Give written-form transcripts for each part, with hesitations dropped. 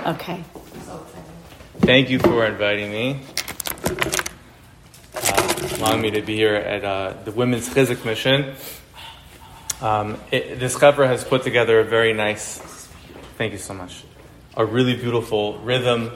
Okay. Thank you for inviting me, allowing me to be here at the Women's Chizuk Mission. This chevra has put together a very nice, thank you so much, a really beautiful rhythm.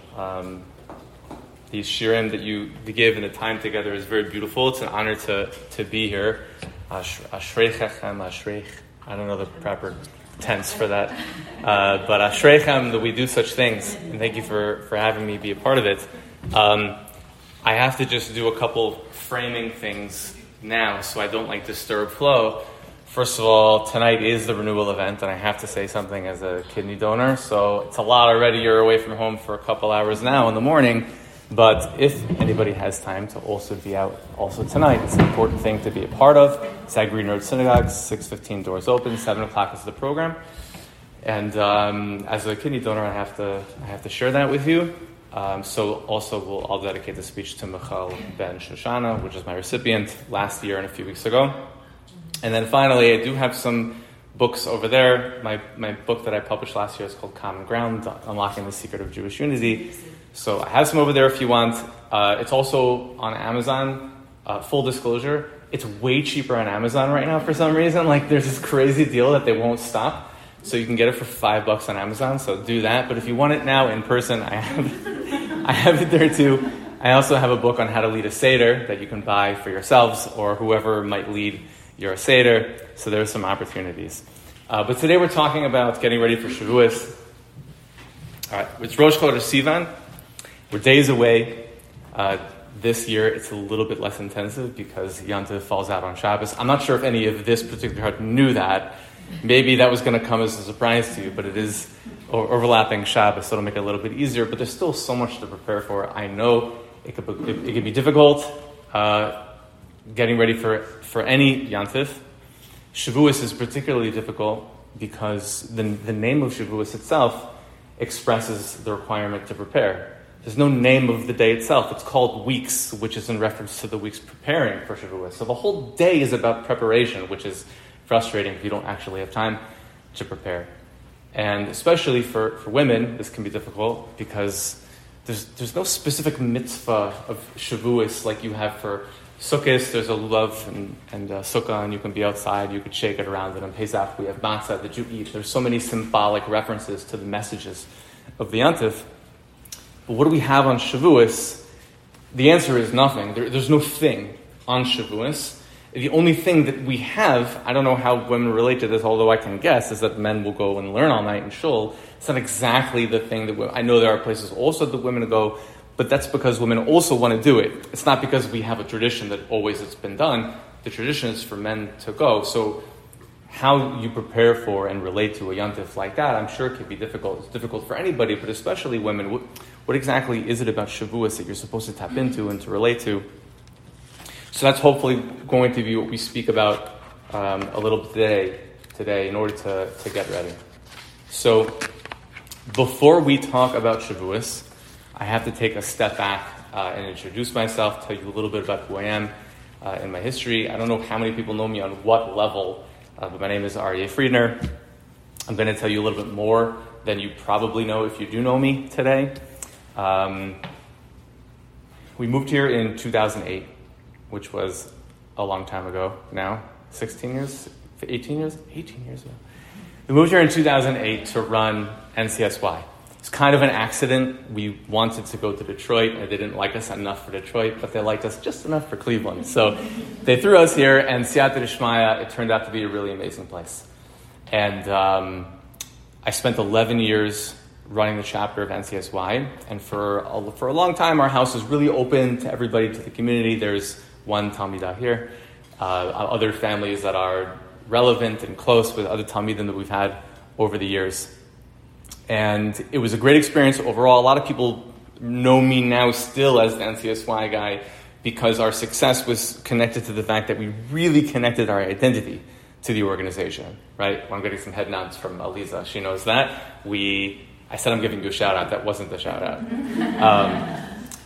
These shirim that you give and the time together is very beautiful. It's an honor to be here. Ashreichem, Ashreich. I don't know the proper tense for that. But Ashreichem, that we do such things. And thank you for having me be a part of it. I have to just do a couple framing things now so I don't disturb flow. First of all, tonight is the renewal event, and I have to say something as a kidney donor. So it's a lot already. You're away from home for a couple hours now in the morning. But if anybody has time to also be out also tonight, it's an important thing to be a part of. Sag Green Road Synagogue, 6:15 doors open, 7 o'clock is the program. And as a kidney donor, I have to share that with you. So also I'll dedicate the speech to Michal Ben Shoshana, which is my recipient last year and a few weeks ago. And then finally, I do have some books over there. My book that I published last year is called Common Ground, Unlocking the Secret of Jewish Unity. So I have some over there if you want. It's also on Amazon. Full disclosure, it's way cheaper on Amazon right now for some reason. There's this crazy deal that they won't stop. So you can get it for $5 on Amazon. So do that. But if you want it now in person, I have it there too. I also have a book on how to lead a Seder that you can buy for yourselves or whoever might lead your Seder. So there's some opportunities. But today we're talking about getting ready for Shavuos. All right, it's Rosh Chodesh Sivan. We're days away. This year, it's a little bit less intensive because Yom Tov falls out on Shabbos. I'm not sure if any of this particular heart knew that. Maybe that was going to come as a surprise to you, but it is overlapping Shabbos, so it'll make it a little bit easier. But there's still so much to prepare for. I know it could be difficult getting ready for any Yom Tov. Shavuos is particularly difficult because the name of Shavuos itself expresses the requirement to prepare. There's no name of the day itself. It's called weeks, which is in reference to the weeks preparing for Shavuos. So the whole day is about preparation, which is frustrating if you don't actually have time to prepare. And especially for women, this can be difficult because there's no specific mitzvah of Shavuos like you have for Sukkot. There's a lulav and sukkah, and you can be outside. You could shake it around. And on Pesach, we have matzah that you eat. There's so many symbolic references to the messages of the Yom Tov. But what do we have on Shavuos? The answer is nothing. There's no thing on Shavuos. The only thing that we have, I don't know how women relate to this, although I can guess, is that men will go and learn all night in shul. It's not exactly the thing that I know there are places also that women go, but that's because women also want to do it. It's not because we have a tradition that always it's been done. The tradition is for men to go. So how you prepare for and relate to a Yom Tov like that, I'm sure it can be difficult. It's difficult for anybody, but especially women. What exactly is it about Shavuos that you're supposed to tap into and to relate to? So that's hopefully going to be what we speak about a little bit today in order to get ready. So before we talk about Shavuos, I have to take a step back and introduce myself, tell you a little bit about who I am in my history. I don't know how many people know me on what level, but my name is Aryeh Friedner. I'm going to tell you a little bit more than you probably know if you do know me today. We moved here in 2008, which was a long time ago now, 18 years ago. We moved here in 2008 to run NCSY. It's kind of an accident. We wanted to go to Detroit, and they didn't like us enough for Detroit, but they liked us just enough for Cleveland. So they threw us here, and Siyata D'Shmaya, it turned out to be a really amazing place. And I spent 11 years running the chapter of NCSY, and for a long time, our house was really open to everybody, to the community. There's one Talmidah here, other families that are relevant and close with other Talmidim that we've had over the years. And it was a great experience overall. A lot of people know me now still as the NCSY guy because our success was connected to the fact that we really connected our identity to the organization, right? I'm getting some head nods from Aliza. She knows that. I said I'm giving you a shout out. That wasn't the shout out.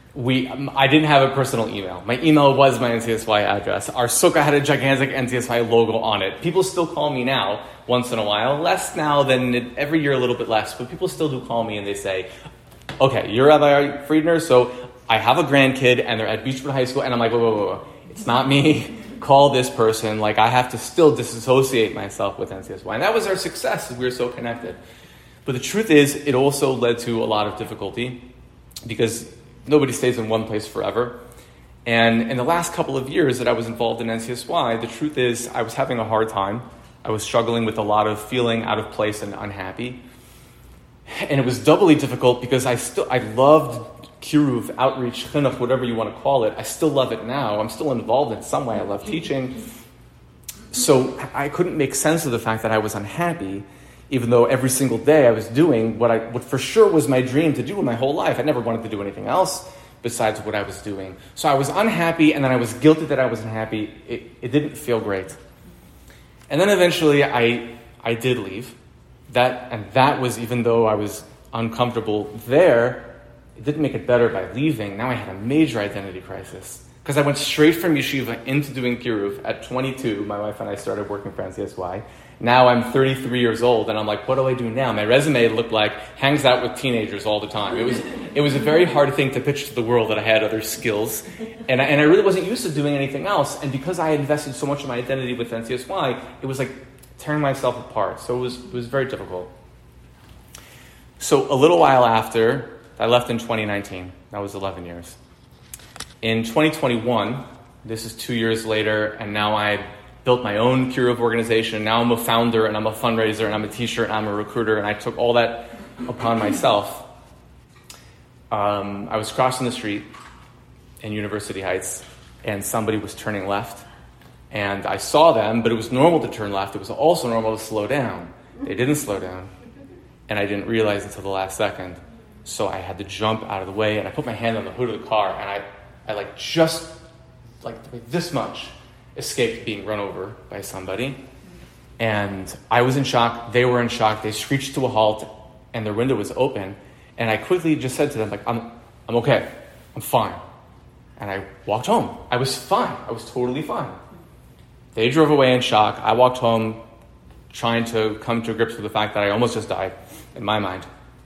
I didn't have a personal email. My email was my NCSY address. Our sukkah had a gigantic NCSY logo on it. People still call me now, once in a while. Less now than every year, a little bit less. But people still do call me and they say, okay, you're Rabbi Friedner, so I have a grandkid and they're at Beechwood High School. And I'm like, whoa. It's not me. Call this person. Like, I have to still disassociate myself with NCSY. And that was our success, we were so connected. But the truth is, it also led to a lot of difficulty because nobody stays in one place forever. And in the last couple of years that I was involved in NCSY, the truth is I was having a hard time. I was struggling with a lot of feeling out of place and unhappy. And it was doubly difficult because I loved kiruv, outreach, chinuch, whatever you want to call it. I still love it now. I'm still involved in some way. I love teaching. So I couldn't make sense of the fact that I was unhappy, even though every single day I was doing what for sure was my dream to do in my whole life. I never wanted to do anything else besides what I was doing. So I was unhappy, and then I was guilty that I was unhappy. It didn't feel great. And then eventually I did leave. That was, even though I was uncomfortable there, it didn't make it better by leaving. Now I had a major identity crisis. Because I went straight from yeshiva into doing kiruv at 22. My wife and I started working for NCSY. Now I'm 33 years old, and I'm like, what do I do now? My resume looked like hangs out with teenagers all the time. It was a very hard thing to pitch to the world that I had other skills, and I really wasn't used to doing anything else. And because I had invested so much of my identity with NCSY, it was like tearing myself apart. So it was very difficult. So a little while after, I left in 2019. That was 11 years. In 2021, this is 2 years later, and now I built my own kiruv organization. Now I'm a founder, and I'm a fundraiser, and I'm a teacher, and I'm a recruiter, and I took all that upon myself. I was crossing the street in University Heights, and somebody was turning left, and I saw them, but it was normal to turn left. It was also normal to slow down. They didn't slow down, and I didn't realize until the last second. So I had to jump out of the way, and I put my hand on the hood of the car, and I just this much escaped being run over by somebody. And I was in shock. They were in shock. They screeched to a halt, and their window was open. And I quickly just said to them, like, I'm okay. I'm fine. And I walked home. I was fine. I was totally fine. They drove away in shock. I walked home trying to come to grips with the fact that I almost just died in my mind.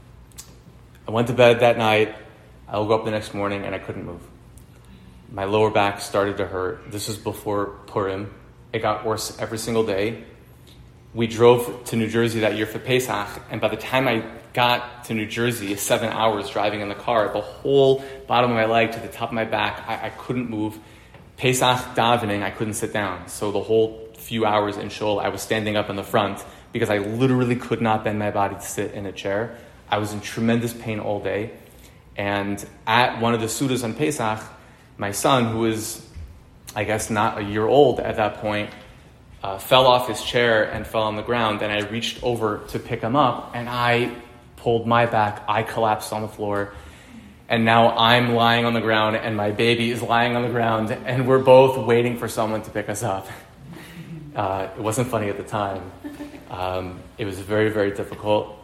I went to bed that night. I woke up the next morning, and I couldn't move. My lower back started to hurt. This was before Purim. It got worse every single day. We drove to New Jersey that year for Pesach, and by the time I got to New Jersey, 7 hours driving in the car, the whole bottom of my leg to the top of my back, I couldn't move. Pesach davening, I couldn't sit down. So the whole few hours in Shul, I was standing up in the front because I literally could not bend my body to sit in a chair. I was in tremendous pain all day. And at one of the sudas on Pesach, my son, who was, I guess, not a year old at that point, fell off his chair and fell on the ground, and I reached over to pick him up, and I pulled my back. I collapsed on the floor, and now I'm lying on the ground, and my baby is lying on the ground, and we're both waiting for someone to pick us up. It wasn't funny at the time. It was very, very difficult,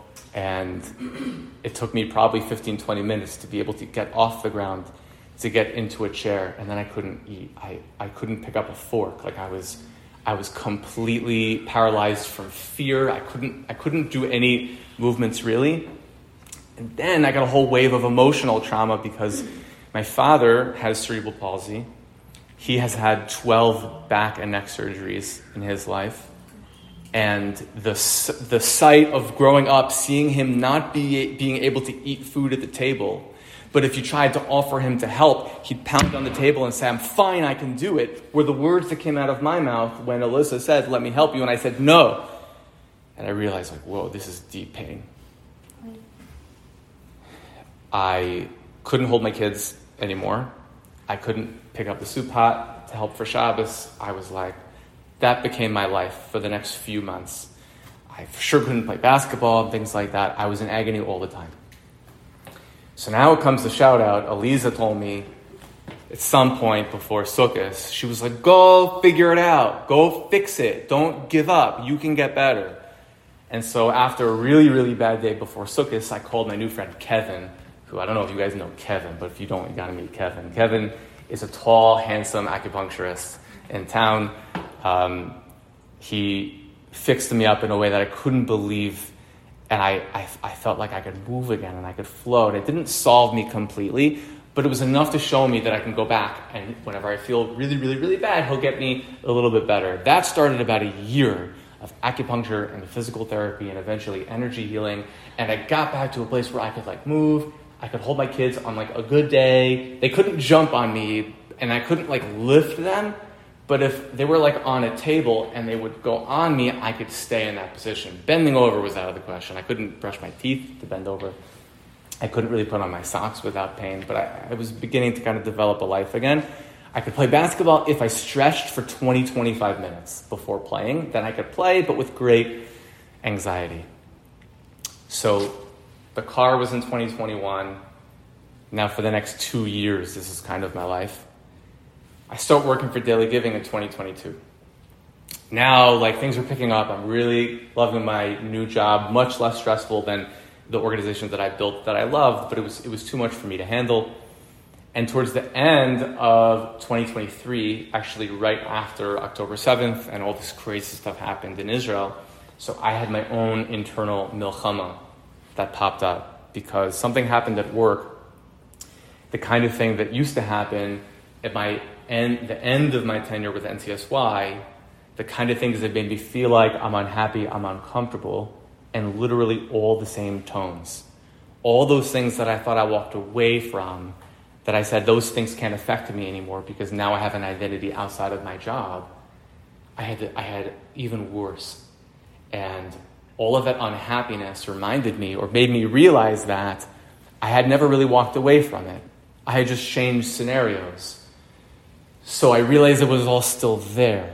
and it took me probably 15, 20 minutes to be able to get off the ground, to get into a chair, and then I couldn't eat. I couldn't pick up a fork. Like I was completely paralyzed from fear. I couldn't do any movements really. And then I got a whole wave of emotional trauma because my father has cerebral palsy. He has had 12 back and neck surgeries in his life. And the sight of growing up, seeing him not being able to eat food at the table, but if you tried to offer him to help, he'd pound on the table and say, I'm fine, I can do it, were the words that came out of my mouth when Alyssa said, let me help you, and I said, no. And I realized, like, whoa, this is deep pain. I couldn't hold my kids anymore. I couldn't pick up the soup pot to help for Shabbos. I was like, that became my life for the next few months. I for sure couldn't play basketball and things like that. I was in agony all the time. So now it comes the shout out. Aliza told me at some point before Sukkot, she was like, go figure it out. Go fix it. Don't give up. You can get better. And so after a really, really bad day before Sukkot, I called my new friend Kevin, who, I don't know if you guys know Kevin, but if you don't, you got to meet Kevin. Kevin is a tall, handsome acupuncturist in town. He fixed me up in a way that I couldn't believe, and I felt like I could move again and I could float. It didn't solve me completely, but it was enough to show me that I can go back, and whenever I feel really, really, really bad, he'll get me a little bit better. That started about a year of acupuncture and physical therapy and eventually energy healing, and I got back to a place where I could move. I could hold my kids on a good day. They couldn't jump on me, and I couldn't lift them, but if they were on a table and they would go on me, I could stay in that position. Bending over was out of the question. I couldn't brush my teeth to bend over. I couldn't really put on my socks without pain, but I was beginning to kind of develop a life again. I could play basketball if I stretched for 20, 25 minutes before playing. Then I could play, but with great anxiety. So the car was in 2021. Now for the next 2 years, this is kind of my life. I start working for Daily Giving in 2022. Now, things are picking up. I'm really loving my new job, much less stressful than the organizations that I built that I loved, but it was too much for me to handle. And towards the end of 2023, actually right after October 7th, and all this crazy stuff happened in Israel, so I had my own internal milchama that popped up because something happened at work, the kind of thing that used to happen at the end of my tenure with NCSY, the kind of things that made me feel like I'm unhappy, I'm uncomfortable, and literally all the same tones. All those things that I thought I walked away from, that I said those things can't affect me anymore because now I have an identity outside of my job, I had even worse. And all of that unhappiness reminded me or made me realize that I had never really walked away from it. I had just changed scenarios. So I realized it was all still there.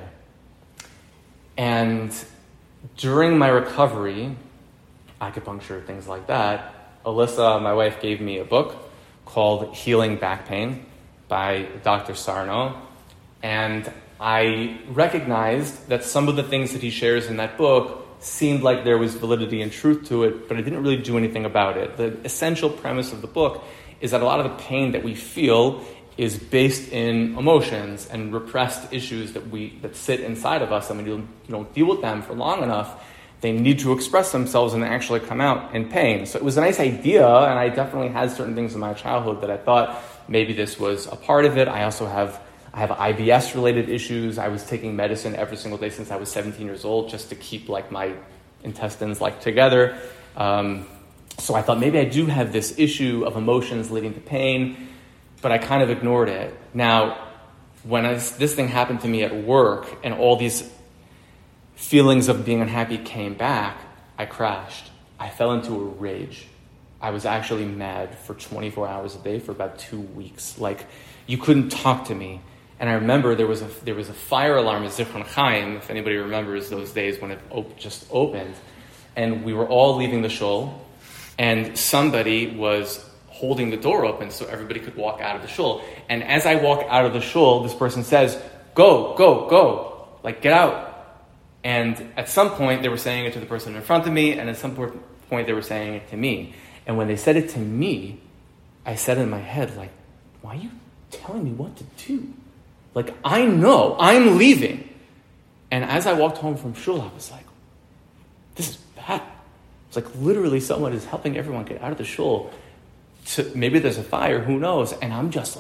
And during my recovery, acupuncture, things like that, Alyssa, my wife, gave me a book called Healing Back Pain by Dr. Sarno. And I recognized that some of the things that he shares in that book seemed like there was validity and truth to it, but I didn't really do anything about it. The essential premise of the book is that a lot of the pain that we feel is based in emotions and repressed issues that sit inside of us. I mean, you don't deal with them for long enough, they need to express themselves and actually come out in pain. So it was a nice idea, and I definitely had certain things in my childhood that I thought maybe this was a part of it. I have IBS-related issues. I was taking medicine every single day since I was 17 years old just to keep my intestines together. So I thought maybe I do have this issue of emotions leading to pain, but I kind of ignored it. Now, when this thing happened to me at work and all these feelings of being unhappy came back, I crashed. I fell into a rage. I was actually mad for 24 hours a day for about 2 weeks. You couldn't talk to me. And I remember there was a fire alarm at Zichron Chaim, if anybody remembers those days when it just opened. And we were all leaving the shul, and somebody was holding the door open so everybody could walk out of the shul. And as I walk out of the shul, this person says, "Go, go, go. Get out." And at some point, they were saying it to the person in front of me, and at some point, they were saying it to me. And when they said it to me, I said in my head, why are you telling me what to do? I know, I'm leaving. And as I walked home from shul, I was like, this is bad. It's literally someone is helping everyone get out of the shul. Maybe there's a fire, who knows? And I'm just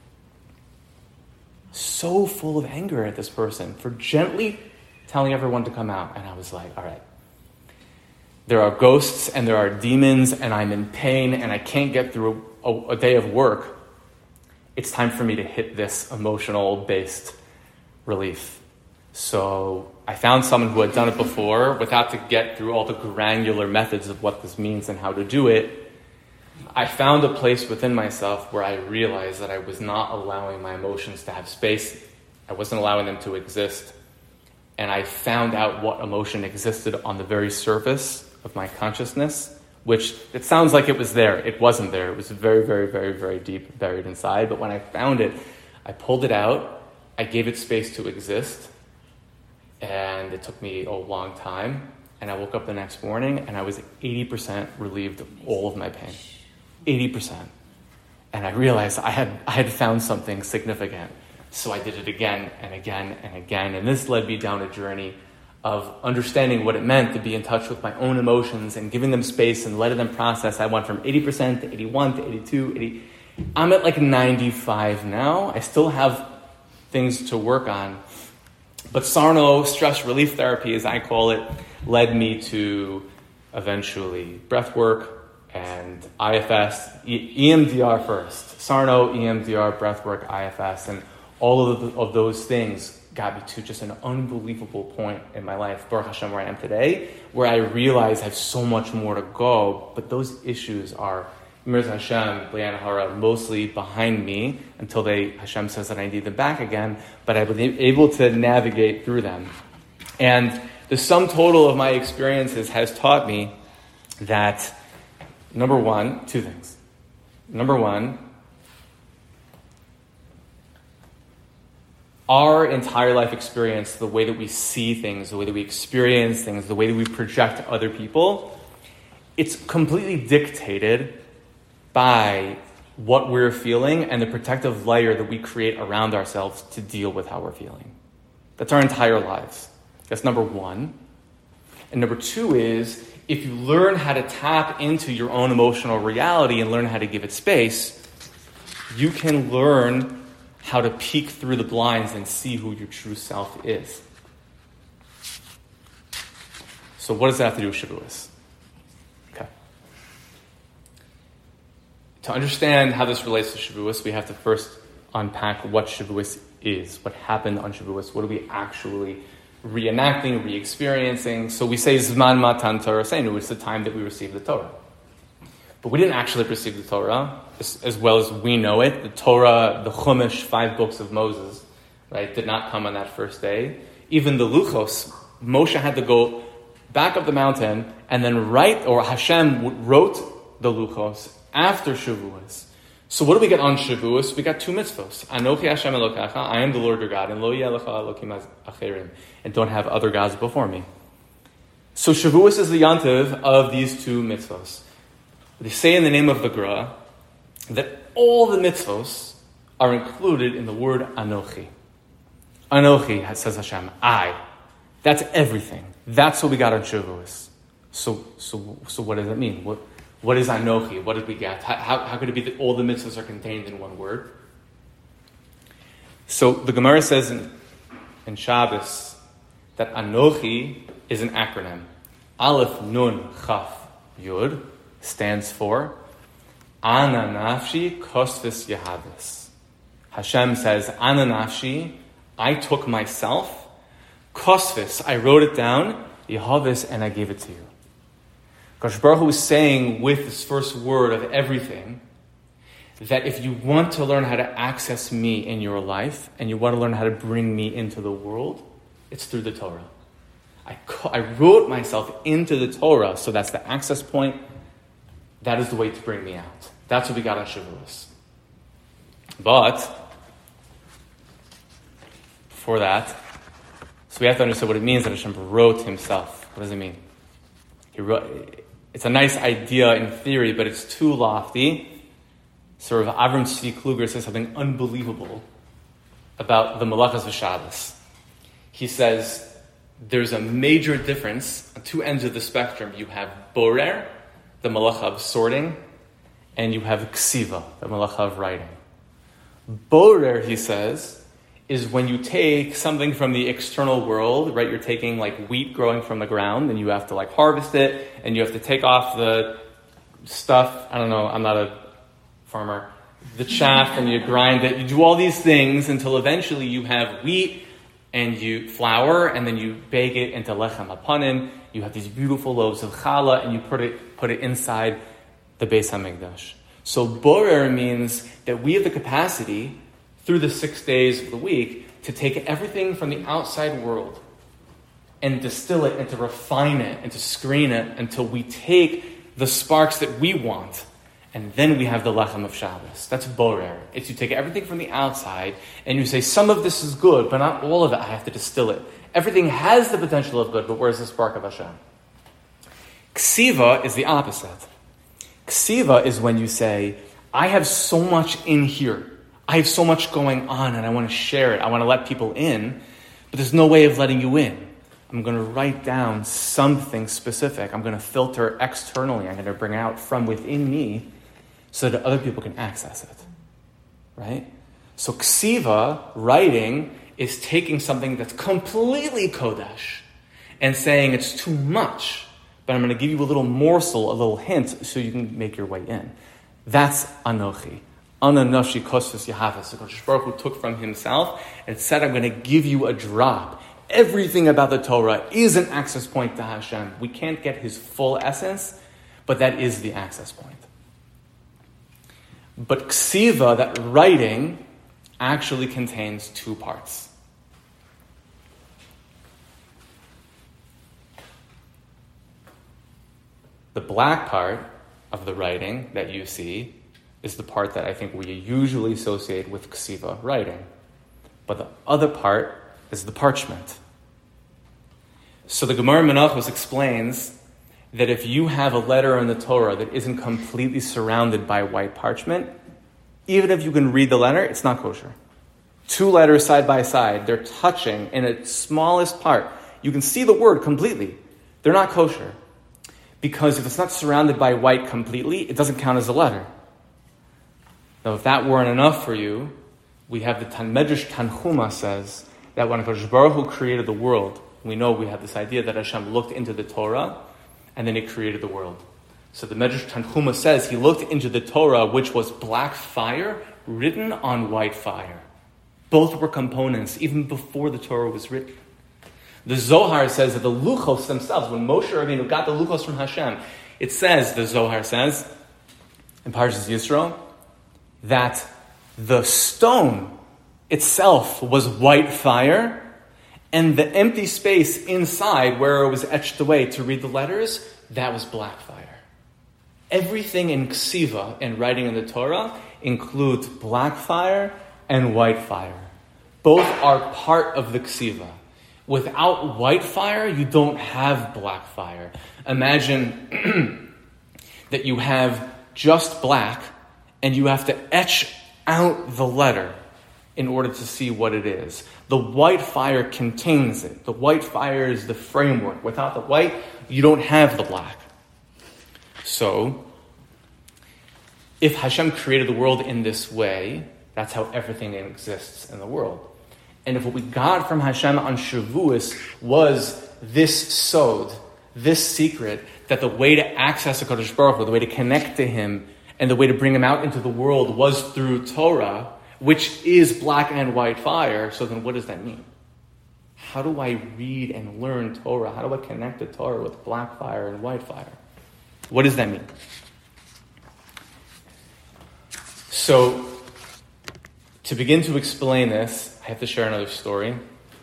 so full of anger at this person for gently telling everyone to come out. And I was like, all right, there are ghosts and there are demons and I'm in pain and I can't get through a day of work. It's time for me to hit this emotional-based relief. So I found someone who had done it before without to get through all the granular methods of what this means and how to do it. I found a place within myself where I realized that I was not allowing my emotions to have space. I wasn't allowing them to exist. And I found out what emotion existed on the very surface of my consciousness, which it sounds like it was there. It wasn't there. It was very, very, very, very deep, buried inside. But when I found it, I pulled it out. I gave it space to exist. And it took me a long time. And I woke up the next morning and I was 80% relieved of all of my pain. 80%. And I realized I had found something significant. So I did it again and again and again. And this led me down a journey of understanding what it meant to be in touch with my own emotions and giving them space and letting them process. I went from 80% to 81 to 82, 80. I'm at like 95 now. I still have things to work on. But Sarno, stress relief therapy, as I call it, led me to eventually breath work and IFS, EMDR first. Sarno, EMDR, breath work, IFS, and all of those things got me to just an unbelievable point in my life, Baruch Hashem, where I am today, where I realize I have so much more to go, but those issues are, Mirz Hashem, Liana Hara, mostly behind me until Hashem says that I need them back again, but I was able to navigate through them. And the sum total of my experiences has taught me that, number one, two things. Number one, our entire life experience, the way that we see things, the way that we experience things, the way that we project to other people, it's completely dictated by what we're feeling and the protective layer that we create around ourselves to deal with how we're feeling. That's our entire lives. That's number one. And number two is, if you learn how to tap into your own emotional reality and learn how to give it space, you can learn how to peek through the blinds and see who your true self is. So what does that have to do with Shavuos? Okay. To understand how this relates to Shavuos, we have to first unpack what Shavuos is, what happened on Shavuos, what are we actually reenacting, re-experiencing. So we say Zman Matan Torah Seinu, it's the time that we receive the Torah. But we didn't actually receive the Torah as well as we know it. The Torah, the Chumash, 5 books of Moses, right, did not come on that first day. Even the Luchos, Moshe had to go back up the mountain and then Hashem wrote the Luchos after Shavuos. So what do we get on Shavuos? We got 2 mitzvos. Anochi Hashem Elokecha, I am the Lord your God, and Lo Yeh Lecha Elokim Acherim, and don't have other gods before me. So Shavuos is the yontiv of these 2 mitzvos. They say in the name of the Gra that all the mitzvos are included in the word Anochi. Anochi, says Hashem, I. That's everything. That's what we got on Shavuos. So what does that mean? What is Anochi? What did we get? How could it be that all the mitzvahs are contained in one word? So the Gemara says in Shabbos that Anochi is an acronym. Aleph Nun Chaf Yud stands for Ana Nafshi Kosvis Yehavis. Hashem says, Ana Nafshi, I took myself, Kosvis, I wrote it down, Yehavis, and I gave it to you. Kadosh Baruch Hu is saying with this first word of everything that if you want to learn how to access me in your life and you want to learn how to bring me into the world, it's through the Torah. I wrote myself into the Torah, so that's the access point. That is the way to bring me out. That's what we got on Shavuos. But before that, so we have to understand what it means that Hashem wrote himself. What does it mean? He wrote. It's a nice idea in theory, but it's too lofty. Sort of Avram Tzvi Kluger says something unbelievable about the Malachas V'Shabbos. He says there's a major difference on 2 ends of the spectrum. You have Borer, the malacha of sorting, and you have Ksiva, the malacha of writing. Borer, he says, is when you take something from the external world, right? You're taking like wheat growing from the ground, and you have to like harvest it, and you have to take off the stuff. I don't know, I'm not a farmer. The chaff, and you grind it. You do all these things until eventually you have wheat and you flour, and then you bake it into lechem hapanim. You have these beautiful loaves of challah, and you put it inside the Beis Hamikdash. So borer means that we have the capacity through the 6 days of the week to take everything from the outside world and distill it and to refine it and to screen it until we take the sparks that we want. And then we have the lechem of Shabbos. That's borer. It's you take everything from the outside and you say, some of this is good, but not all of it. I have to distill it. Everything has the potential of good, but where's the spark of Hashem? Ksiva is the opposite. Ksiva is when you say, I have so much in here. I have so much going on and I want to share it. I want to let people in, but there's no way of letting you in. I'm going to write down something specific. I'm going to filter externally. I'm going to bring it out from within me so that other people can access it. Right? So ksiva, writing, is taking something that's completely kodesh and saying it's too much, but I'm going to give you a little morsel, a little hint, so you can make your way in. That's Anochi. Ana nafshi kosvus yahavas. The Kodesh Baruch Hu took from himself and said, I'm going to give you a drop. Everything about the Torah is an access point to Hashem. We can't get his full essence, but that is the access point. But ksiva, that writing, actually contains two parts. The black part of the writing that you see is the part that I think we usually associate with ksiva, writing. But the other part is the parchment. So the Gemara Menachos explains that if you have a letter in the Torah that isn't completely surrounded by white parchment, even if you can read the letter, it's not kosher. Two letters side by side, they're touching in its smallest part. You can see the word completely. They're not kosher. Because if it's not surrounded by white completely, it doesn't count as a letter. Now, if that weren't enough for you, we have the Medrash Tanchuma says that when Kodesh Baruch Hu created the world, we know we have this idea that Hashem looked into the Torah and then he created the world. So the Medrash Tanchuma says he looked into the Torah, which was black fire written on white fire. Both were components even before the Torah was written. The Zohar says that the Luchos themselves, when Moshe Rabbeinu got the Luchos from Hashem, it says, the Zohar says, in Parshas Yisro, that the stone itself was white fire, and the empty space inside where it was etched away to read the letters, that was black fire. Everything in ksiva and writing in the Torah includes black fire and white fire. Both are part of the ksiva. Without white fire, you don't have black fire. Imagine that you have just black and you have to etch out the letter in order to see what it is. The white fire contains it. The white fire is the framework. Without the white, you don't have the black. So, if Hashem created the world in this way, that's how everything exists in the world. And if what we got from Hashem on Shavuos was this sod, this secret, that the way to access the Kodesh Baruch Hu, the way to connect to him, and the way to bring him out into the world was through Torah, which is black and white fire, so then what does that mean? How do I read and learn Torah? How do I connect the Torah with black fire and white fire? What does that mean? So, to begin to explain this, I have to share another story.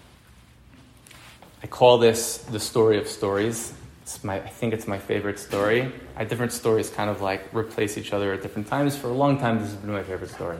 I call this the story of stories. I think it's my favorite story. Different stories kind of like replace each other at different times. For a long time, this has been my favorite story.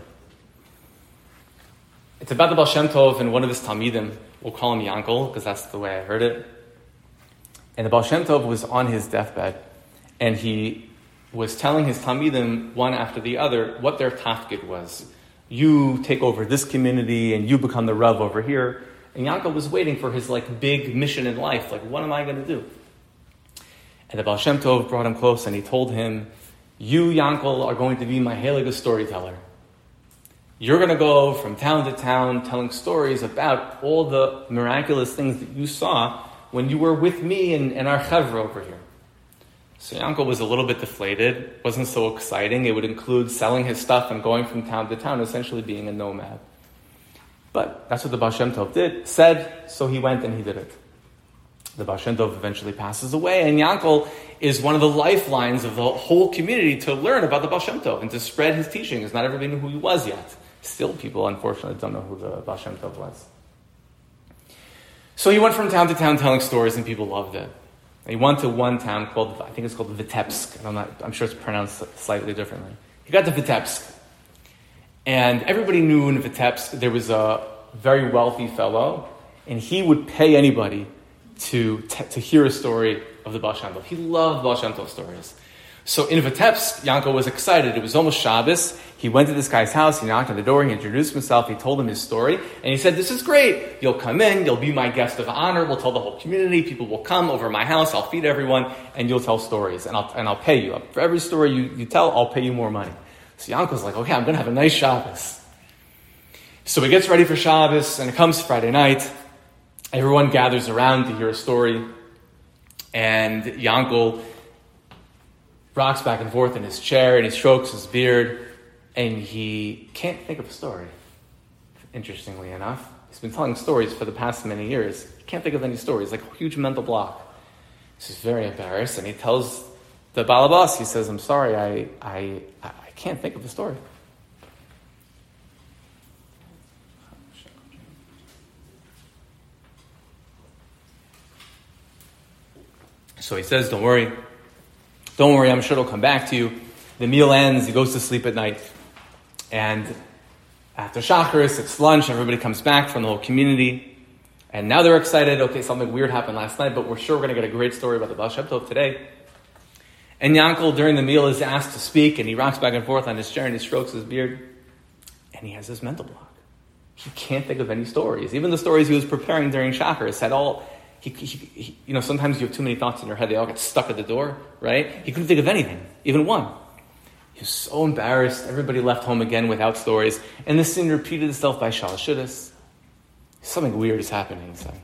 It's about the Baal Shem Tov and one of his Talmidim. We'll call him Yankel, because that's the way I heard it. And the Baal Shem Tov was on his deathbed, and he was telling his Talmidim, one after the other, what their tafkid was. You take over this community, and you become the Rav over here. And Yankel was waiting for his big mission in life. What am I going to do? And the Baal Shem Tov brought him close, and he told him, you, Yankel, are going to be my Heilige storyteller. You're going to go from town to town telling stories about all the miraculous things that you saw when you were with me and our chevra over here. So Yankel was a little bit deflated. It wasn't so exciting. It would include selling his stuff and going from town to town, essentially being a nomad. But that's what the Baal Shem Tov said, so he went and he did it. The Baal Shem Tov eventually passes away, and Yankel is one of the lifelines of the whole community to learn about the Baal Shem Tov and to spread his teachings. Not everybody knew who he was yet. Still, people, unfortunately, don't know who the Baal Shem Tov was. So he went from town to town telling stories, and people loved it. He went to one town called, I think it's called Vitebsk. I'm sure it's pronounced slightly differently. He got to Vitebsk. And everybody knew in Vitebsk there was a very wealthy fellow, and he would pay anybody to hear a story of the Baal Shem Tov. He loved Baal Shem Tov stories. So in Vitebsk, Yankel was excited. It was almost Shabbos. He went to this guy's house. He knocked on the door. He introduced himself. He told him his story. And he said, this is great. You'll come in. You'll be my guest of honor. We'll tell the whole community. People will come over my house. I'll feed everyone. And you'll tell stories. And I'll pay you. For every story you tell, I'll pay you more money. So Yankel's like, okay, I'm going to have a nice Shabbos. So he gets ready for Shabbos. And it comes Friday night. Everyone gathers around to hear a story. And Yankel rocks back and forth in his chair, and he strokes his beard, and he can't think of a story. Interestingly enough, he's been telling stories for the past many years. He can't think of any stories, like a huge mental block. He's very embarrassed, and he tells the balabas, he says, I'm sorry, I can't think of a story. So he says, don't worry, I'm sure it'll come back to you. The meal ends, he goes to sleep at night. And after Shacharis, it's lunch, everybody comes back from the whole community. And now they're excited, okay, something weird happened last night, but we're sure we're going to get a great story about the Baal Shem Tov today. And Yankel, during the meal, is asked to speak, and he rocks back and forth on his chair, and he strokes his beard. And he has this mental block. He can't think of any stories. Even the stories he was preparing during Shacharis had all... He, sometimes you have too many thoughts in your head. They all get stuck at the door, right? He couldn't think of anything, even one. He was so embarrassed. Everybody left home again without stories. And this scene repeated itself by Shalashudis. Something weird is happening inside.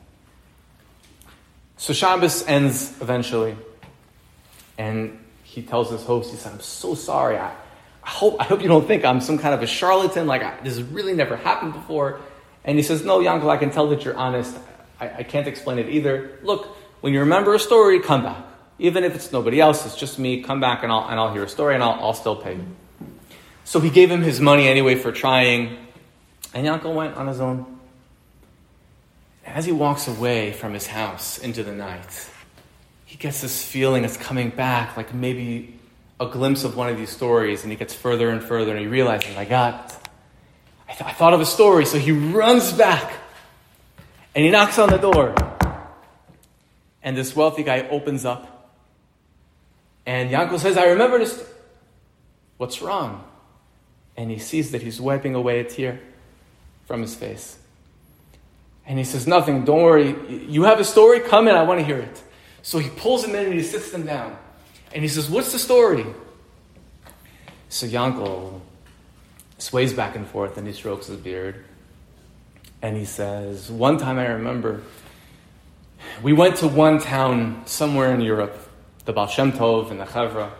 So Shabbos ends eventually. And he tells his host, he said, I'm so sorry. I hope you don't think I'm some kind of a charlatan. This has really never happened before. And he says, no, Yankel, I can tell that you're honest. I can't explain it either. Look, when you remember a story, come back. Even if it's nobody else, it's just me. Come back and I'll hear a story and I'll still pay you. So he gave him his money anyway for trying. And Yankel went on his own. As he walks away from his house into the night, he gets this feeling that's coming back, like maybe a glimpse of one of these stories. And he gets further and further and he realizes, I thought of a story. So he runs back. And he knocks on the door. And this wealthy guy opens up. And Yankel says, I remember this. What's wrong? And he sees that he's wiping away a tear from his face. And he says, nothing, don't worry. You have a story? Come in, I want to hear it. So he pulls him in and he sits them down. And he says, what's the story? So Yankel sways back and forth and he strokes his beard. And he says, one time I remember, we went to one town somewhere in Europe, the Baal Shem Tov and the Chevra.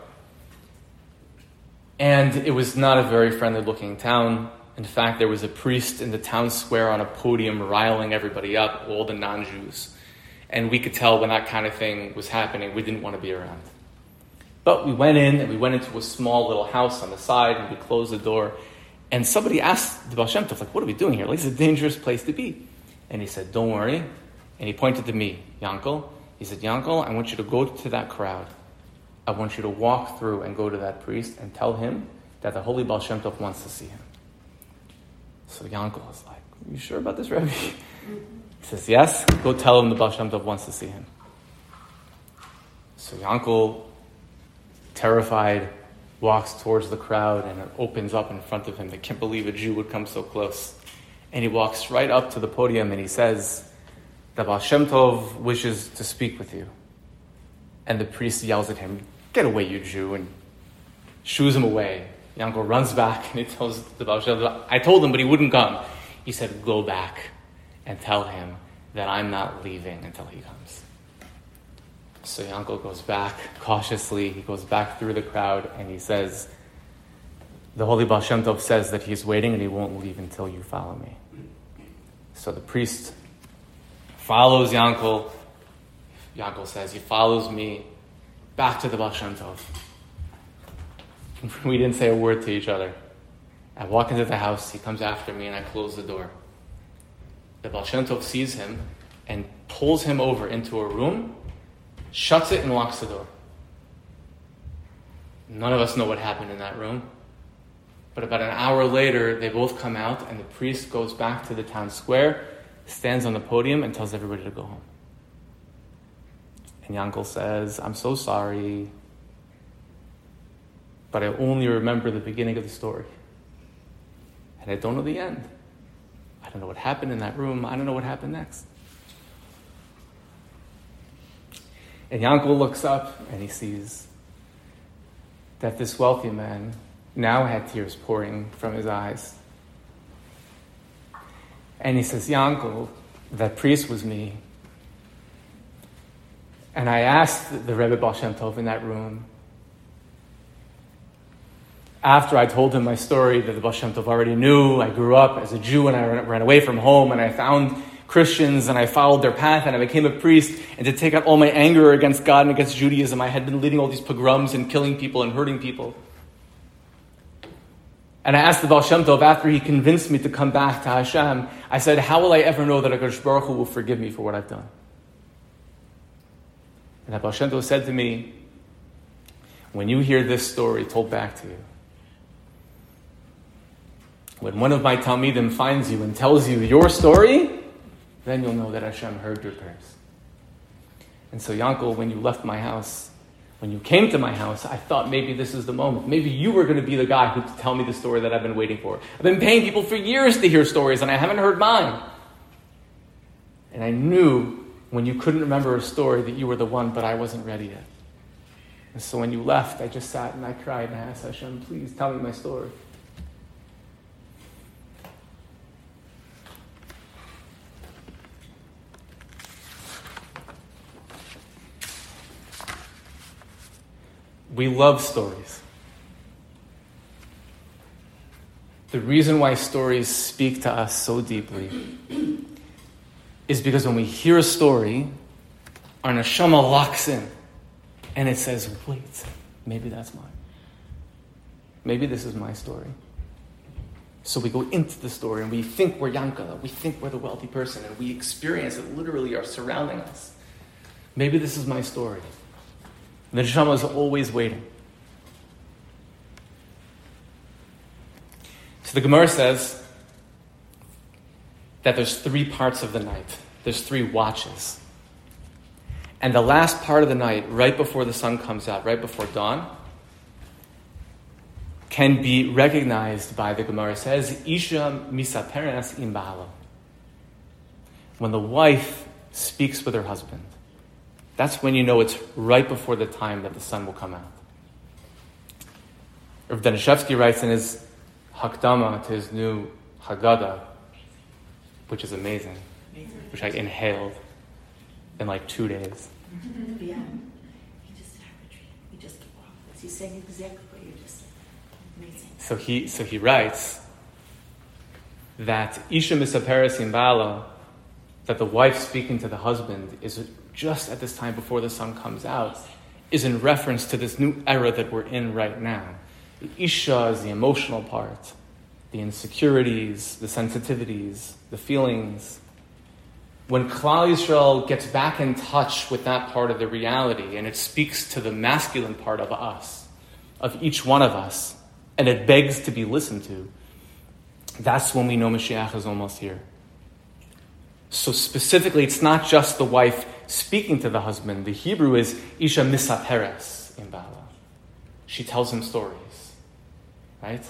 And it was not a very friendly looking town. In fact, there was a priest in the town square on a podium riling everybody up, all the non-Jews. And we could tell when that kind of thing was happening, we didn't want to be around. But we went in, and we went into a small little house on the side, and we closed the door. And somebody asked the Baal Shem Tov, what are we doing here? It's a dangerous place to be. And he said, don't worry. And he pointed to me, Yankel. He said, Yankel, I want you to go to that crowd. I want you to walk through and go to that priest and tell him that the holy Baal Shem Tov wants to see him. So Yankel was like, are you sure about this, Rebbe? He says, yes, go tell him the Baal Shem Tov wants to see him. So Yankel, terrified, walks towards the crowd and it opens up in front of him. They can't believe a Jew would come so close. And he walks right up to the podium and he says, the Baal Shem Tov wishes to speak with you. And the priest yells at him, get away, you Jew, and shoos him away. Yankel runs back and he tells the Baal Shem Tov, I told him, but he wouldn't come. He said, go back and tell him that I'm not leaving until he comes. So Yankel goes back cautiously. He goes back through the crowd and he says, the Holy Baal Shem Tov says that he's waiting and he won't leave until you follow me. So the priest follows Yankel. Yankel says, he follows me back to the Baal Shem Tov. We didn't say a word to each other. I walk into the house, he comes after me and I close the door. The Baal Shem Tov sees him and pulls him over into a room, shuts it and locks the door. None of us know what happened in that room. But about an hour later, they both come out and the priest goes back to the town square, stands on the podium and tells everybody to go home. And Yankel says, I'm so sorry. but I only remember the beginning of the story. And I don't know the end. I don't know what happened in that room. I don't know what happened next. And Yankel looks up and he sees that this wealthy man now had tears pouring from his eyes. And he says, Yankel, that priest was me. And I asked the Rebbe Baal Shem Tov in that room, after I told him my story that the Baal Shem Tov already knew, I grew up as a Jew and I ran away from home and I found Christians and I followed their path and I became a priest, and to take out all my anger against God and against Judaism, I had been leading all these pogroms and killing people and hurting people. And I asked the Baal Shem Tov, after he convinced me to come back to Hashem, I said, how will I ever know that HaKadosh Baruch Hu will forgive me for what I've done? And the Baal Shem Tov said to me, when you hear this story told back to you, when one of my Talmidim finds you and tells you your story, then you'll know that Hashem heard your prayers. And so, Yankel, when you left my house, when you came to my house, I thought maybe this is the moment. Maybe you were going to be the guy who could tell me the story that I've been waiting for. I've been paying people for years to hear stories, and I haven't heard mine. And I knew when you couldn't remember a story that you were the one, but I wasn't ready yet. And so when you left, I just sat and I cried and I asked Hashem, please tell me my story. We love stories. The reason why stories speak to us so deeply is because when we hear a story, our neshama locks in and it says, wait, maybe that's mine. Maybe this is my story. So we go into the story and we think we're Yankala, we think we're the wealthy person, and we experience it literally are surrounding us. Maybe this is my story. The neshama is always waiting. So the Gemara says that there's 3 parts of the night. There's 3 watches. And the last part of the night, right before the sun comes out, right before dawn, can be recognized by, the Gemara says, Isha misaperes im ba'ala. When the wife speaks with her husband. That's when you know it's right before the time that the sun will come out. Rav Danishevsky writes in his Hakdama to his new Haggadah, which is amazing, which I inhaled in like 2 days. Yeah. He just had a retreat. He just kept walking. He's saying exactly what you just said. Amazing. So he writes that Isha misaperes im ba'ala, that the wife speaking to the husband is just at this time before the sun comes out, is in reference to this new era that we're in right now. The Isha is the emotional part, the insecurities, the sensitivities, the feelings. When Klal Yisrael gets back in touch with that part of the reality, and it speaks to the masculine part of us, of each one of us, and it begs to be listened to, that's when we know Mashiach is almost here. So specifically, it's not just the wife speaking to the husband. The Hebrew is Isha misaperes im ba'ala. She tells him stories, right?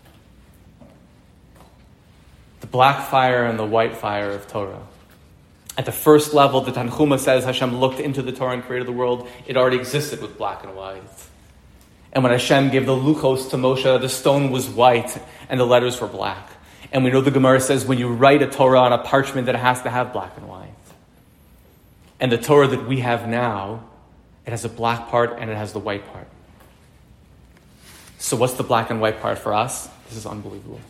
The black fire and the white fire of Torah. At the first level, the Tanchuma says Hashem looked into the Torah and created the world. It already existed with black and white. And when Hashem gave the Luchos to Moshe, the stone was white and the letters were black. And we know the Gemara says when you write a Torah on a parchment that it has to have black and white. And the Torah that we have now, it has a black part and it has the white part. So what's the black and white part for us? This is unbelievable.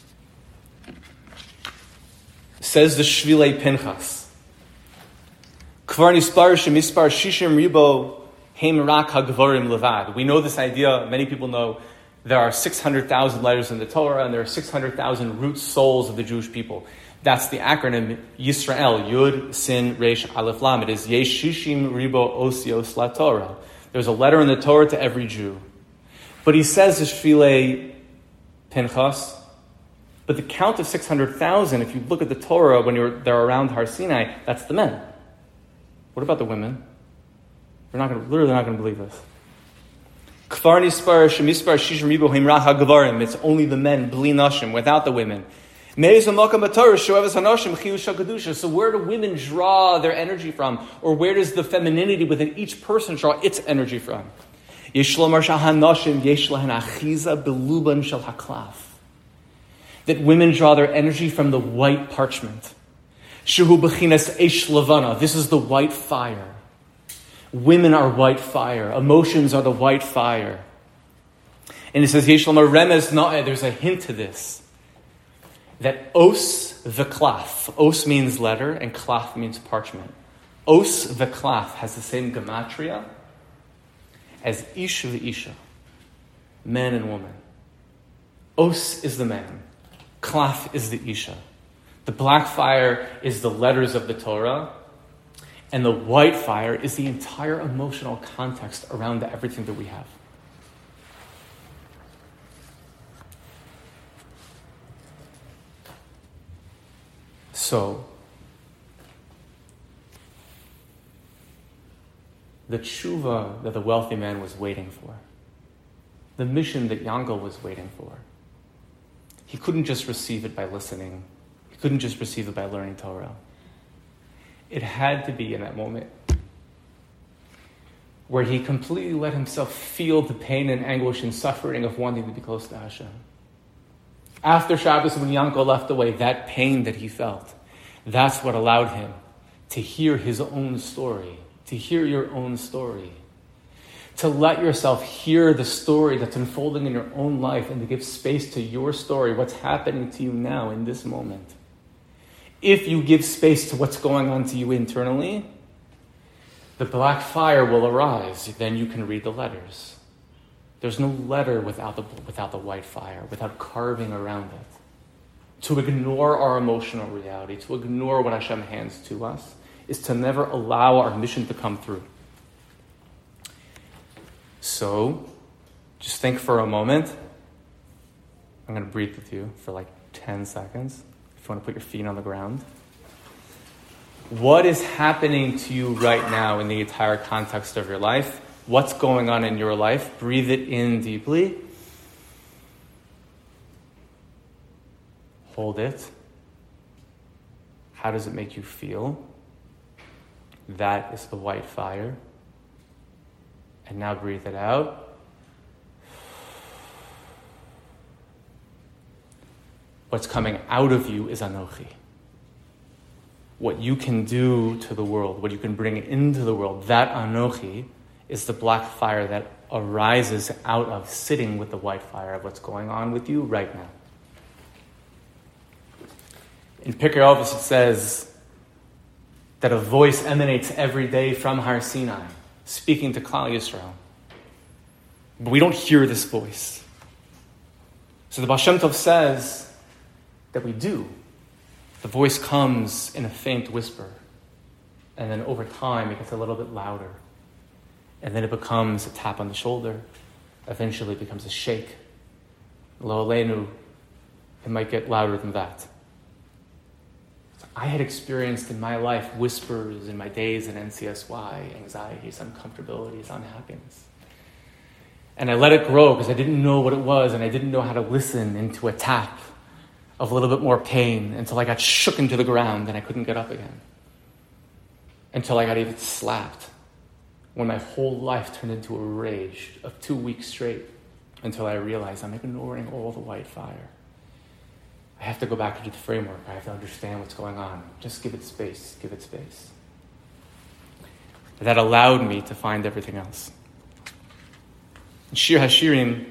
Says the Shvilei Pinchas. Kvar nispar shemispar shishim ribo heim rak hagvarim levad. We know this idea, many people know, there are 600,000 letters in the Torah, and there are 600,000 root souls of the Jewish people. That's the acronym Yisrael, Yud, Sin, Resh, Aleph, Lam. It is Yeshishim Ribo Osios La Torah. There's a letter in the Torah to every Jew. But he says, Shvilei Pinchas, but the count of 600,000, if you look at the Torah when they're around Har Sinai, that's the men. What about the women? We're literally not going to believe this. It's only the men, bli nashim, without the women. So where do women draw their energy from? Or where does the femininity within each person draw its energy from? That women draw their energy from the white parchment. This is the white fire. Women are white fire. Emotions are the white fire. And it says, there's a hint to this. That os v'klaf. Os means letter and klaf means parchment. Os v'klaf has the same gematria as ish v'isha. Man and woman. Os is the man. Klaf is the isha. The black fire is the letters of the Torah. And the white fire is the entire emotional context around everything that we have. So, the tshuva that the wealthy man was waiting for, the mission that Yankel was waiting for, he couldn't just receive it by listening. He couldn't just receive it by learning Torah. It had to be in that moment where he completely let himself feel the pain and anguish and suffering of wanting to be close to Hashem. After Shabbos, when Yankel left away, that pain that he felt, that's what allowed him to hear his own story, to hear your own story, to let yourself hear the story that's unfolding in your own life and to give space to your story, what's happening to you now in this moment. If you give space to what's going on to you internally, the black fire will arise. Then you can read the letters. There's no letter without the white fire, without carving around it. To ignore our emotional reality, to ignore what Hashem hands to us, is to never allow our mission to come through. So, just think for a moment. I'm going to breathe with you for like 10 seconds. If you want to put your feet on the ground. What is happening to you right now in the entire context of your life? What's going on in your life? Breathe it in deeply. Hold it. How does it make you feel? That is the white fire. And now breathe it out. What's coming out of you is Anochi. What you can do to the world, what you can bring into the world, that Anochi is the black fire that arises out of sitting with the white fire of what's going on with you right now. In Pirkei Avos it says that a voice emanates every day from Har Sinai, speaking to Klal Yisrael. But we don't hear this voice. So the Baal Shem Tov says that we do. The voice comes in a faint whisper. And then over time it gets a little bit louder. And then it becomes a tap on the shoulder. Eventually it becomes a shake. Lo Aleinu, it might get louder than that. I had experienced in my life whispers in my days in NCSY, anxieties, uncomfortabilities, unhappiness. And I let it grow because I didn't know what it was and I didn't know how to listen into a tap of a little bit more pain until I got shook into the ground and I couldn't get up again. Until I got even slapped. When my whole life turned into a rage of 2 weeks straight until I realized I'm ignoring all the white fire. I have to go back into the framework. I have to understand what's going on. Just give it space. Give it space. That allowed me to find everything else. In Shir HaShirim,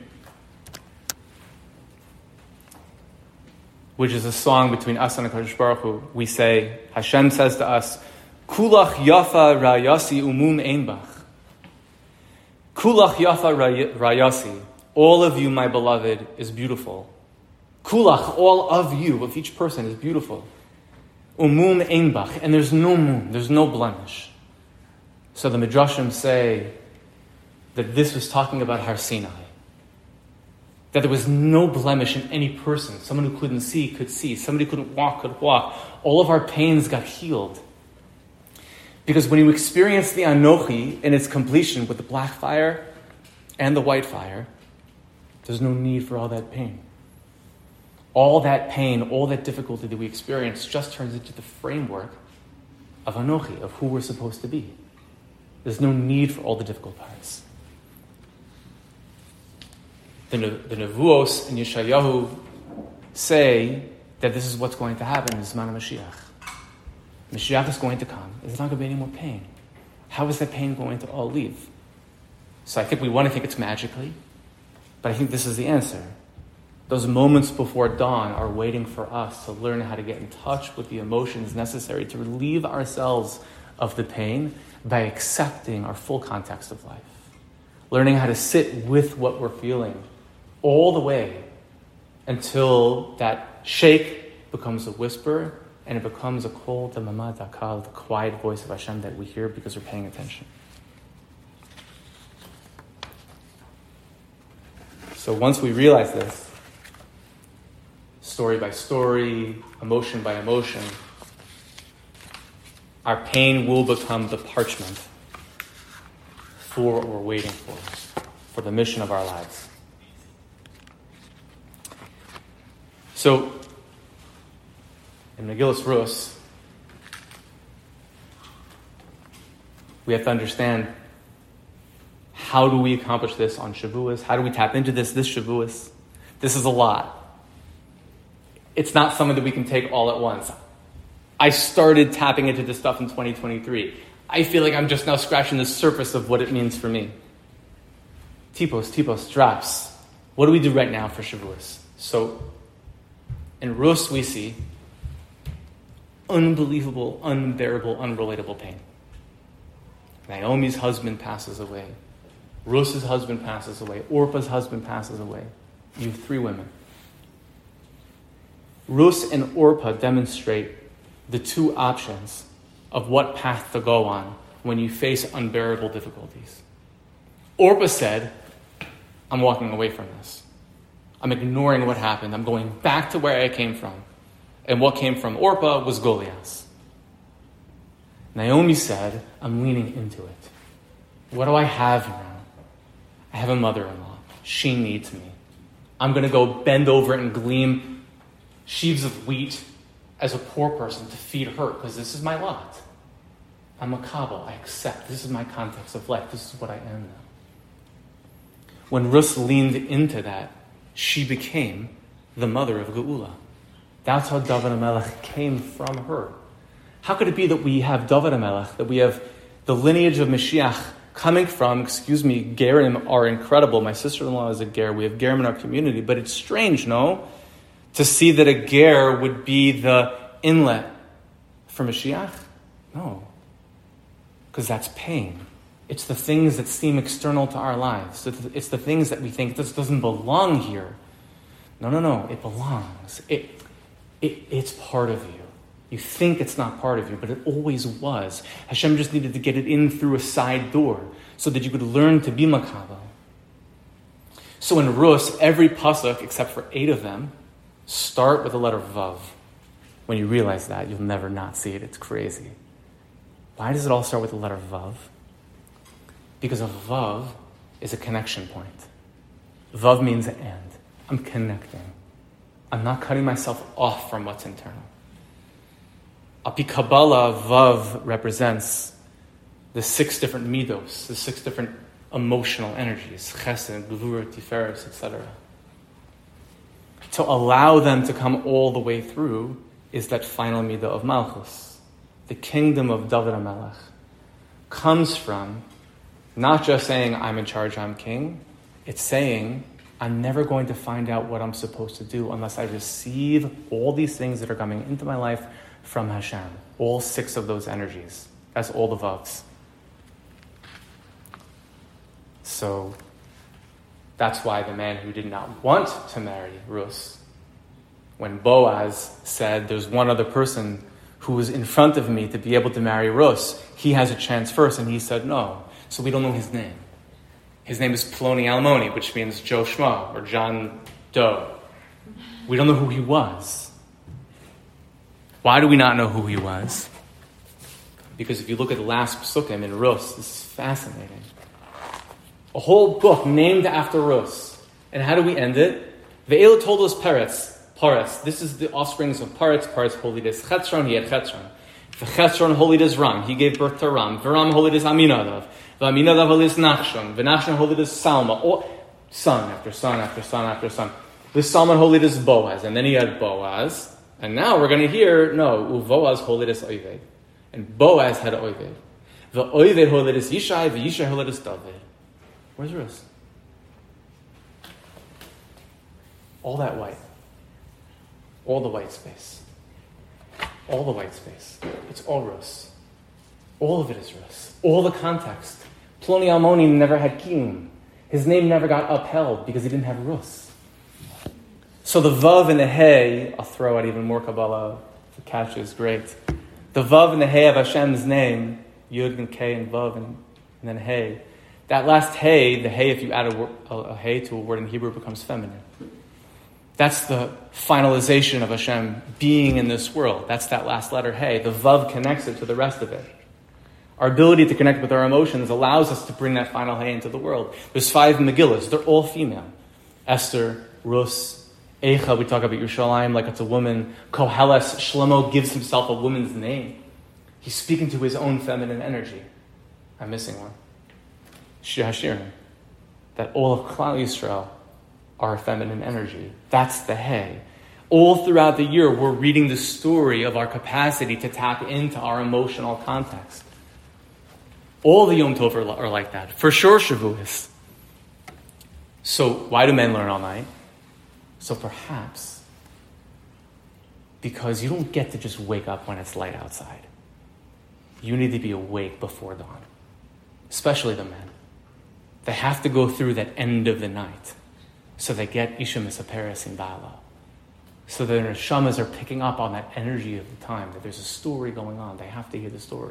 which is a song between us and HaKadosh Baruch Hu, we say, Hashem says to us, Kulach yafa rayasi umum einbach. Kulach yafa rayasi. All of you, my beloved, is beautiful. Kulach, all of you, of each person, is beautiful. Umum einbach. And there's no mum, there's no blemish. So the Midrashim say that this was talking about Har Sinai. That there was no blemish in any person. Someone who couldn't see could see. Somebody who couldn't walk could walk. All of our pains got healed. Because when you experience the Anochi in its completion with the black fire, and the white fire, there's no need for all that pain. All that pain, all that difficulty that we experience just turns into the framework of Anochi, of who we're supposed to be. There's no need for all the difficult parts. The Nevuos in Yeshayahu say that this is what's going to happen in the Zman of Mashiach. Mashiach is going to come. There's not going to be any more pain. How is that pain going to all leave? So I think we want to think it's magically, but I think this is the answer. Those moments before dawn are waiting for us to learn how to get in touch with the emotions necessary to relieve ourselves of the pain by accepting our full context of life. Learning how to sit with what we're feeling all the way until that shake becomes a whisper and it becomes a call to Mamad Akal, the quiet voice of Hashem that we hear because we're paying attention. So once we realize this, story by story, emotion by emotion, our pain will become the parchment for what we're waiting for the mission of our lives. So, in Megillas Rus, we have to understand, how do we accomplish this on Shavuos? How do we tap into this Shavuos? This is a lot. It's not something that we can take all at once. I started tapping into this stuff in 2023. I feel like I'm just now scratching the surface of what it means for me. Tipos, drops. What do we do right now for Shavuos? So, in Rus we see unbelievable, unbearable, unrelatable pain. Naomi's husband passes away. Rus's husband passes away. Orpah's husband passes away. You have 3 women. Rus and Orpah demonstrate the 2 options of what path to go on when you face unbearable difficulties. Orpah said, I'm walking away from this. I'm ignoring what happened. I'm going back to where I came from. And what came from Orpah was Goliath. Naomi said, I'm leaning into it. What do I have now? I have a mother-in-law. She needs me. I'm going to go bend over and glean sheaves of wheat as a poor person to feed her, because this is my lot. I'm a Kabul. I accept. This is my context of life. This is what I am now. When Rus leaned into that, she became the mother of Geula. That's how David HaMelech came from her. How could it be that we have David HaMelech, that we have the lineage of Mashiach coming from, Gerim are incredible. My sister-in-law is a Ger. We have Gerim in our community. But it's strange, no? To see that a Ger would be the inlet for Mashiach? No. Because that's pain. It's the things that seem external to our lives. It's the things that we think, this doesn't belong here. No. It belongs. It's part of you. You think it's not part of you, but it always was. Hashem just needed to get it in through a side door so that you could learn to be makabel. So in Rus, every pasuk, except for 8 of them, start with the letter Vav. When you realize that, you'll never not see it. It's crazy. Why does it all start with the letter Vav? Because a Vav is a connection point. Vav means and. I'm connecting. I'm not cutting myself off from what's internal. Api Kabbalah, Vav represents the 6 different midos, the 6 different emotional energies, Chesed, Gevurah, Tiferes, etc. To allow them to come all the way through is that final midah of Malchus. The kingdom of David HaMelech comes from not just saying, I'm in charge, I'm king. It's saying, I'm never going to find out what I'm supposed to do unless I receive all these things that are coming into my life from Hashem. All 6 of those energies. That's all the Vavs. So, that's why the man who did not want to marry Rus, when Boaz said, there's one other person who was in front of me to be able to marry Rus, he has a chance first, and he said no. So we don't know his name. His name is Ploni Almoni, which means Joe Schmo, or John Doe. We don't know who he was. Why do we not know who he was? Because if you look at the last psukim in Rus, this is fascinating. A whole book named after Rus. And how do we end it? Ve'elu told us Paretz. This is the offsprings of Paretz. Paretz holy is Chetzron, he had Chetzron. Chetzron holy is Ram, he gave birth to Ram. Ram holy is Aminadav. Aminadav holy is Nachshon. Nachshon holy is Salma. Son after son after son after son. This Salmon holy is Boaz. And then he had Boaz. And now we're going to hear, Boaz holy is Oived. And Boaz had Oived. The Oived holy is Yishai, the Yishai holy is David. Where's Rus? All that white. All the white space. All the white space. It's all Rus. All of it is Rus. All the context. Ploni Almoni never had Kiyum. His name never got upheld because he didn't have Rus. So the Vav and the Hey, I'll throw out even more Kabbalah. The catch is great. The Vav and the Hey of Hashem's name, Yud and K and Vav and then Hey. That last Hey, the Hey, if you add a Hey to a word in Hebrew, becomes feminine. That's the finalization of Hashem being in this world. That's that last letter Hey. The Vav connects it to the rest of it. Our ability to connect with our emotions allows us to bring that final Hey into the world. There's 5 Megillas. They're all female. Esther, Rus, Eicha, we talk about Yerushalayim like it's a woman. Koheles, Shlomo gives himself a woman's name. He's speaking to his own feminine energy. I'm missing one. Shir HaShirim. That all of Klal Yisrael are feminine energy. That's the Hey. All throughout the year, we're reading the story of our capacity to tap into our emotional context. All the Yom Tov are like that. For sure, Shavuos. So why do men learn all night? So perhaps because you don't get to just wake up when it's light outside. You need to be awake before dawn. Especially the men. They have to go through that end of the night. So they get Isha Misaperes in Bala. So their neshamas are picking up on that energy of the time, that there's a story going on. They have to hear the story.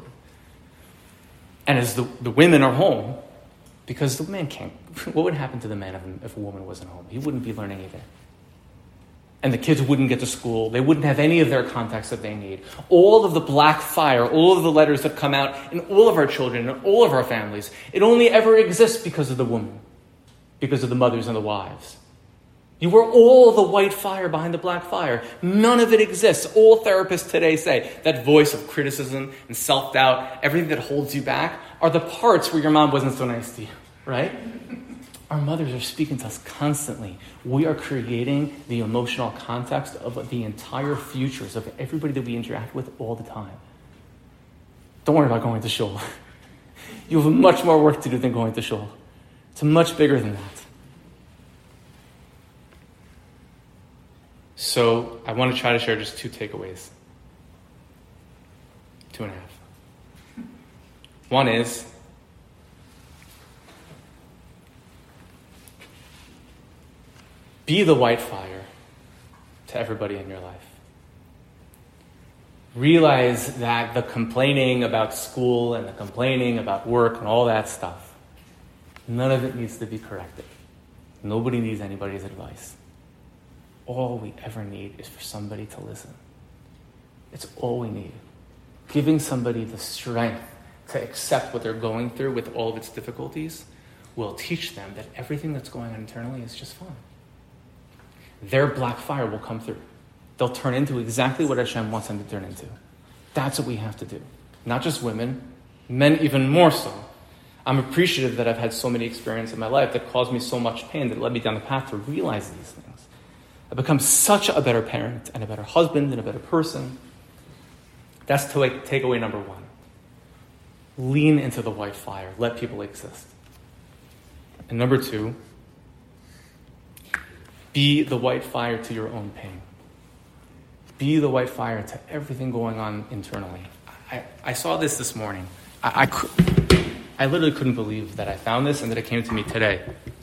And as the women are home, because the man can't, what would happen to the man if a woman wasn't home? He wouldn't be learning either. And the kids wouldn't get to school. They wouldn't have any of their contacts that they need. All of the black fire, all of the letters that come out in all of our children, in all of our families, it only ever exists because of the woman, because of the mothers and the wives. You were all the white fire behind the black fire. None of it exists. All therapists today say that voice of criticism and self-doubt, everything that holds you back, are the parts where your mom wasn't so nice to you, right? Our mothers are speaking to us constantly. We are creating the emotional context of the entire futures of everybody that we interact with all the time. Don't worry about going to shul. You have much more work to do than going to shul. It's much bigger than that. So I want to try to share just 2 takeaways. 2.5. One is, be the white fire to everybody in your life. Realize that the complaining about school and the complaining about work and all that stuff, none of it needs to be corrected. Nobody needs anybody's advice. All we ever need is for somebody to listen. It's all we need. Giving somebody the strength to accept what they're going through with all of its difficulties will teach them that everything that's going on internally is just fine. Their black fire will come through. They'll turn into exactly what Hashem wants them to turn into. That's what we have to do. Not just women, men even more so. I'm appreciative that I've had so many experiences in my life that caused me so much pain that led me down the path to realize these things. I've become such a better parent and a better husband and a better person. That's takeaway number 1. Lean into the white fire. Let people exist. And number 2, be the white fire to your own pain. Be the white fire to everything going on internally. I saw this morning. I literally couldn't believe that I found this and that it came to me today.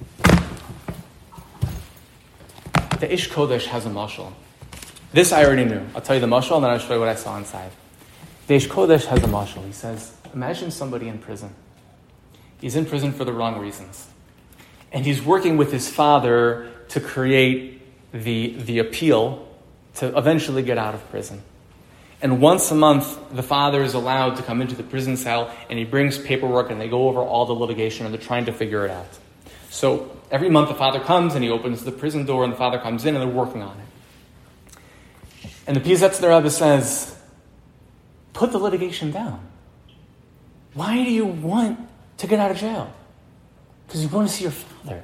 The Ish Kodesh has a mashal. This I already knew. I'll tell you the mashal and then I'll show you what I saw inside. The Ish Kodesh has a mashal. He says, imagine somebody in prison. He's in prison for the wrong reasons. And he's working with his father to create the appeal to eventually get out of prison. And once a month, the father is allowed to come into the prison cell and he brings paperwork and they go over all the litigation and they're trying to figure it out. So every month the father comes and he opens the prison door and the father comes in and they're working on it. And the Piasetzner Rebbe says, put the litigation down. Why do you want to get out of jail? Because you want to see your father.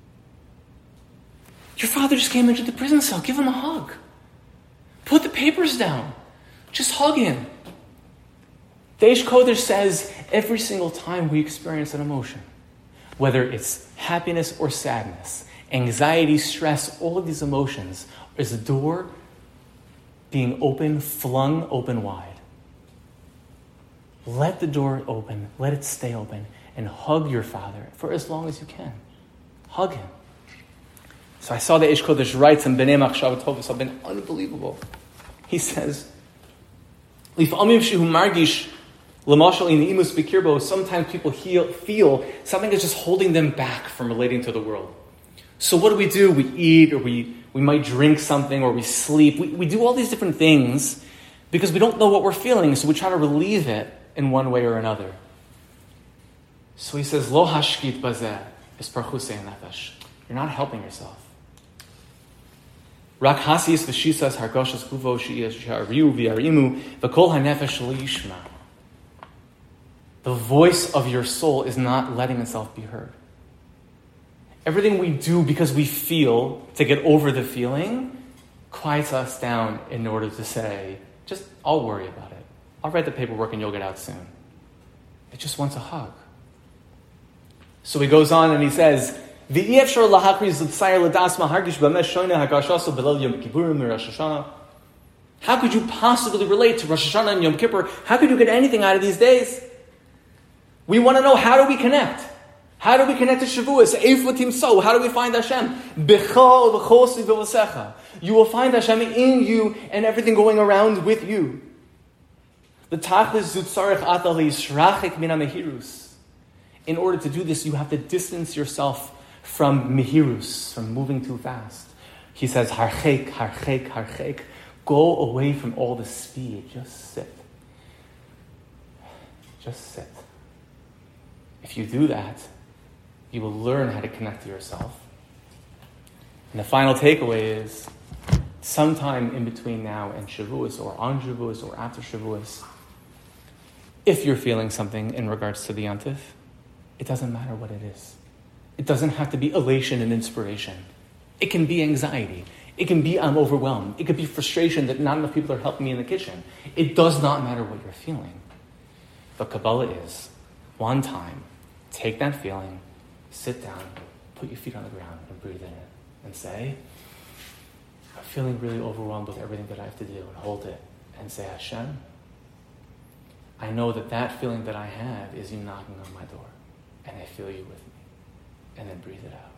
Your father just came into the prison cell. Give him a hug. Put the papers down. Just hug him. The Eish Kodesh says every single time we experience an emotion, whether it's happiness or sadness, anxiety, stress, all of these emotions, is a door being open, flung open wide. Let the door open, let it stay open, and hug your father for as long as you can. Hug him. So I saw the Eish Kodesh writes in B'nai Machshav Tov, it's been unbelievable. He says, Lif'amim shehu margish l'mashal in imus b'kirbo, sometimes people feel something is just holding them back from relating to the world. So what do? We eat, or we might drink something, or we sleep. We do all these different things because we don't know what we're feeling, so we try to relieve it in one way or another. So he says, Lo hashkit bazeh isparchusei nefesh. You're not helping yourself. Rak hasis v'shisas hargoshas guvo she'iyas sha'ariu v'yarimu v'kol hanefesh liyishma. The voice of your soul is not letting itself be heard. Everything we do because we feel to get over the feeling quiets us down in order to say, just, I'll worry about it. I'll write the paperwork and you'll get out soon. It just wants a hug. So he goes on and he says, how could you possibly relate to Rosh Hashanah and Yom Kippur? How could you get anything out of these days? We want to know, how do we connect? How do we connect to Shavuos? So how do we find Hashem? You will find Hashem in you and everything going around with you. In order to do this, you have to distance yourself from mihirus, from moving too fast. He says, harchek, harchek, harchek. Go away from all the speed. Just sit. Just sit. If you do that, you will learn how to connect to yourself. And the final takeaway is, sometime in between now and Shavuos, or on Shavuos, or after Shavuos, if you're feeling something in regards to the Yontif, it doesn't matter what it is. It doesn't have to be elation and inspiration. It can be anxiety. It can be I'm overwhelmed. It could be frustration that not enough people are helping me in the kitchen. It does not matter what you're feeling. But Kabbalah is, one time, take that feeling, sit down, put your feet on the ground, and breathe in it, and say, I'm feeling really overwhelmed with everything that I have to do, and hold it, and say, Hashem, I know that feeling that I have is you knocking on my door, and I feel you with me. And then breathe it out.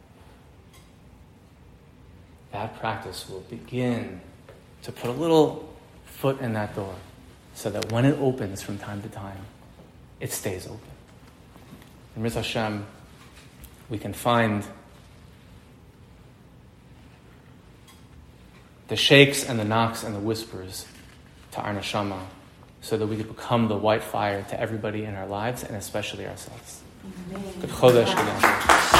That practice will begin to put a little foot in that door so that when it opens from time to time, it stays open. In Mitzvah Hashem, we can find the shakes and the knocks and the whispers to our neshama so that we can become the white fire to everybody in our lives and especially ourselves. Good Chodesh.